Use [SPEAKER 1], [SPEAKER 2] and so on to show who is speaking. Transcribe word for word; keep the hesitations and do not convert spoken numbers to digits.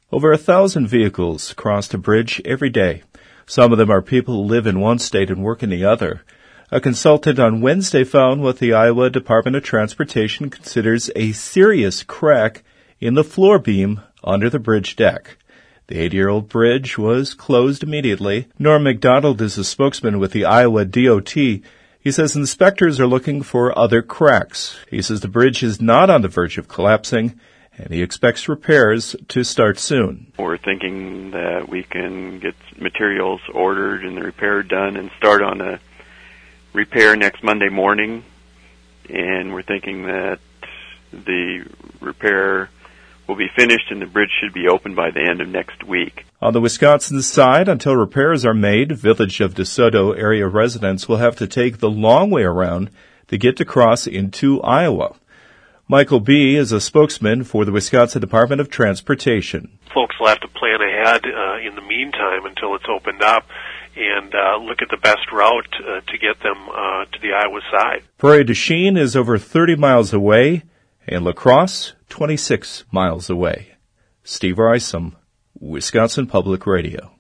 [SPEAKER 1] Over a thousand vehicles cross the bridge every day. Some of them are people who live in one state and work in the other. A consultant on Wednesday found what the Iowa Department of Transportation considers a serious crack in the floor beam under the bridge deck. The eighty-year-old bridge was closed immediately. Norm McDonald is a spokesman with the Iowa D O T. He says inspectors are looking for other cracks. He says the bridge is not on the verge of collapsing, and he expects repairs to start soon.
[SPEAKER 2] We're thinking that we can get materials ordered and the repair done and start on a repair next Monday morning. And we're thinking that the repair will be finished and the bridge should be open by the end of next week.
[SPEAKER 1] On the Wisconsin side, until repairs are made, Village of DeSoto area residents will have to take the long way around to get to cross into Iowa. Michael B. is a spokesman for the Wisconsin Department of Transportation.
[SPEAKER 3] Folks will have to plan ahead uh, in the meantime until it's opened up and uh, look at the best route uh, to get them uh, to the Iowa side.
[SPEAKER 1] Prairie du Chien is over thirty miles away, and La Crosse, twenty-six miles away. Steve Isom, Wisconsin Public Radio.